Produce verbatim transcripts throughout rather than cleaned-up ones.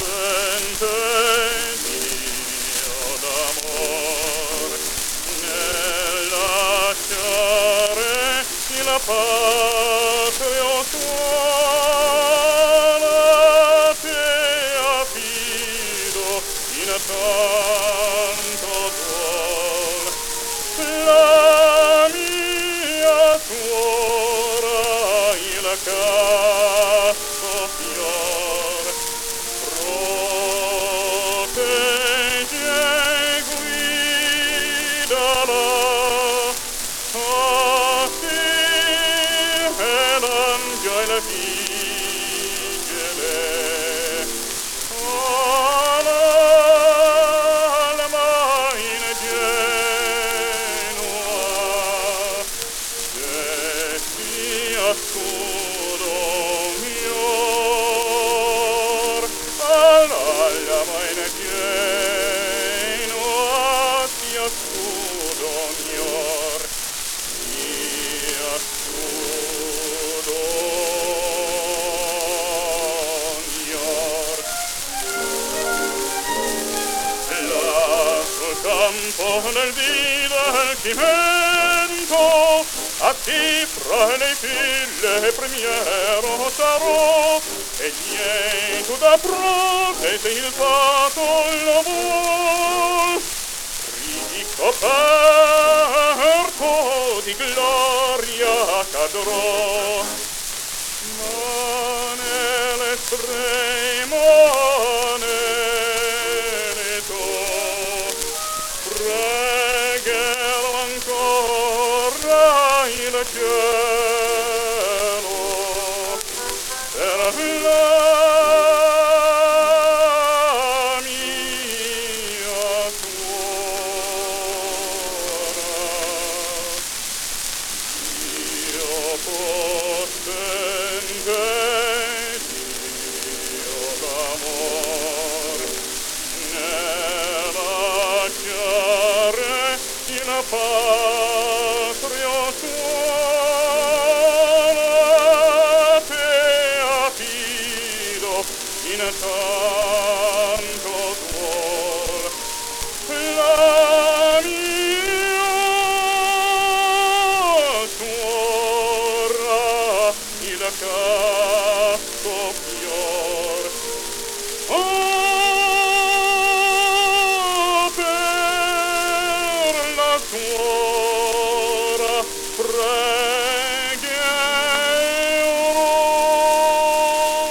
Dio d'amor nel lasciare il patrio suono te affido in tanto duol la mia suora il casto fior protegge guidala a te e l'angel vigile all'alma in Genua che sia scudo miglior all'alma in Genua sia scudo miglior sia scudo miglior là sul campo nel vile chimento a chi fra le file premiero sarò e lieto da prove se il fato lo vuol ricoperto di gloria cadrò ma nell'estremo anelito pregherò ancora il cielo per la mia suora io potente Dio d'amor ne lasciare il patrio suono te affido in tanto duol la mia suora il casco fior oh per la suora pregherò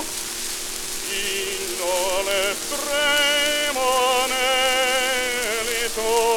fino all'estremo anelito